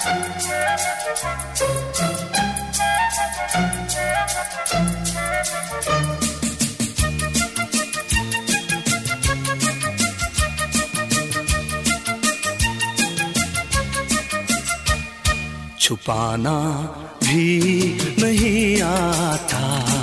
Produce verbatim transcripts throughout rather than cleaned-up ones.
छुपाना भी नहीं आता,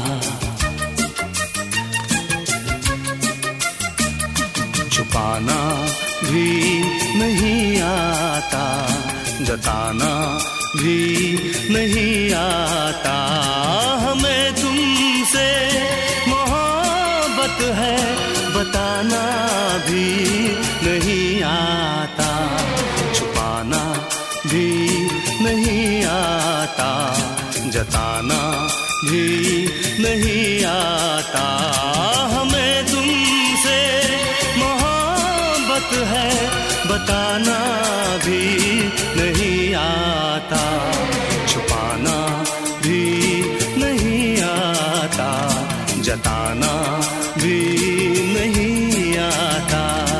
छुपाना भी नहीं आता, जताना भी नहीं आता। हमें तुमसे मोहब्बत है बताना भी नहीं आता, छुपाना भी नहीं आता, जताना भी नहीं आता। हमें तुमसे मोहब्बत है बताना भी नहीं आता, छुपाना भी नहीं आता, जताना भी नहीं आता।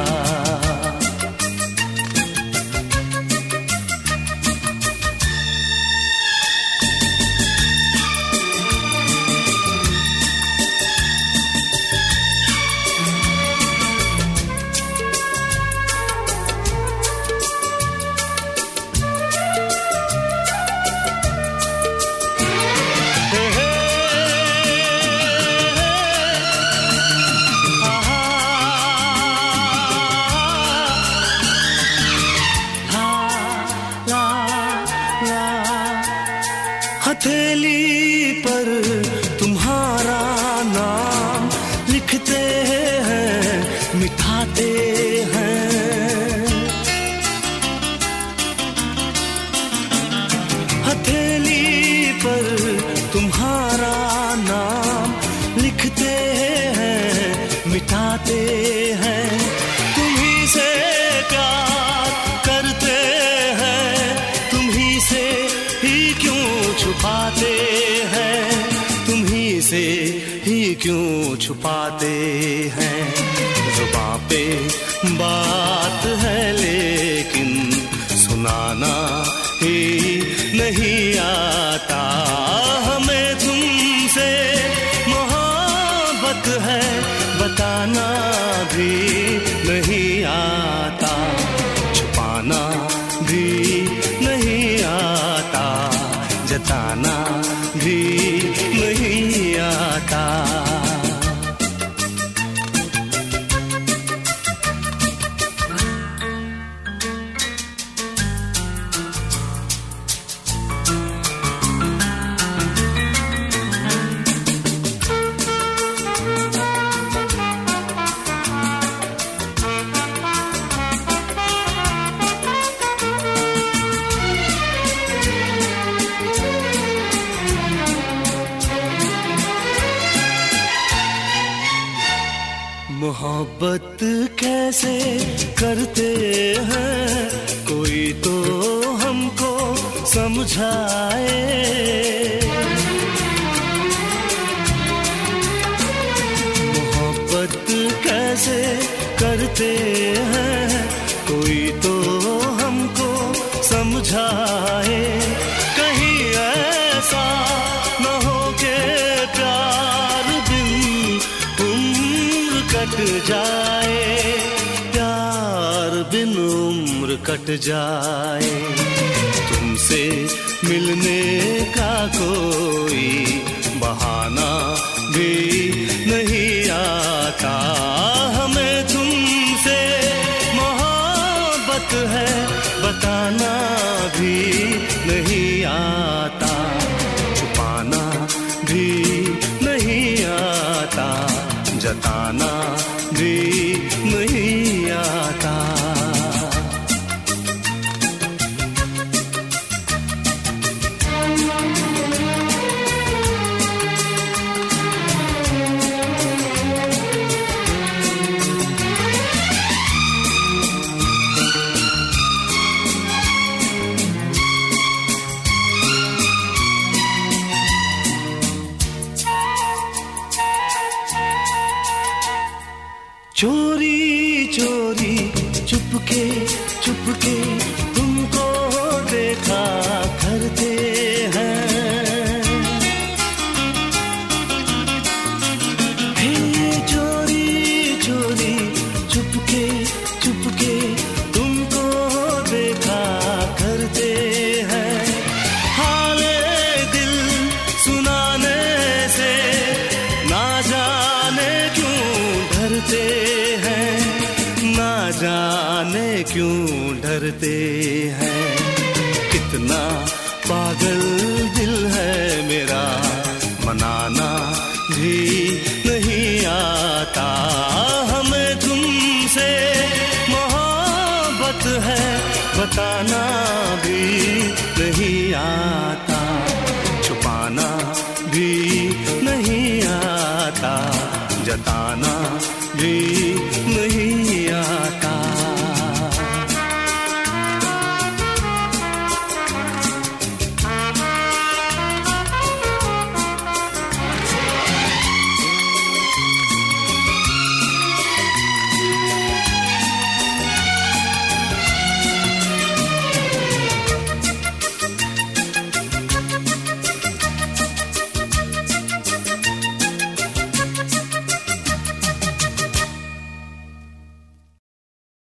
हथेली पर तुम्हारा नाम लिखते हैं, मिटाते हैं। हथेली पर तुम्हारा नाम लिखते हैं, मिटाते हैं। तुम्ही से प्यार करते हैं, तुम्ही से ही क्यों छुपाते हैं, तुम्ही से ही क्यों छुपाते हैं। जुबां पे बात है लेकिन सुनाना ही नहीं आता। हमें तुमसे मोहब्बत है बताना भी नहीं आता, छुपाना भी नहीं आता, जताना भी नहीं आता। मोहब्बत कैसे करते हैं कोई तो हमको समझाए। मोहब्बत कैसे करते हैं कोई तो हमको समझाए। कहीं ऐसा न हो के प्यार बिन उम्र कट जाए, प्यार बिन उम्र कट जाए। तुमसे मिलने का कोई बहाना भी नहीं आता। हमें तुमसे मोहब्बत है बताना भी नहीं आता, छुपाना भी नहीं आता, जताना भी नहीं आता। चोरी चोरी चुपके चुपके तुमको देखा क्यों डरते हैं, कितना पागल दिल है मेरा, मनाना भी नहीं आता। हमें तुमसे मोहब्बत है, बताना भी नहीं आता, छुपाना भी नहीं आता, जताना भी